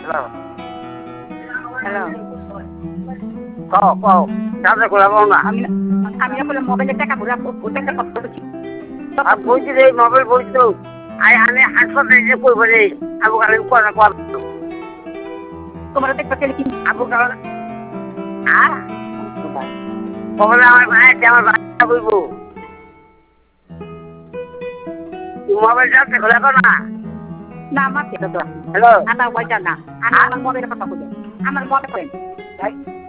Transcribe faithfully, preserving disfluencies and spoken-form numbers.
hello কও কও দাদা খোলাবো না আমি আমি আসলে মোবাইলের টাকা ঘুরে ওটা একটা কথা বলছি আর বলছি রে মোবাইল বলছি তো আই আমি হাসপাতালে যে করবো রে আবু কালাম কোনা কোয়া তোমরা দেখবা ছেলে কি আবু কালাম হ্যাঁ ওখানে আমার ভাই আছে আমার ভাই বলবো মোবাইল যাতে খোলাবো না না আমার সেটা তো হ্যালো আমার ওইটা না আমি আমার মোবাইলের কথা বলি আমার মনে করেন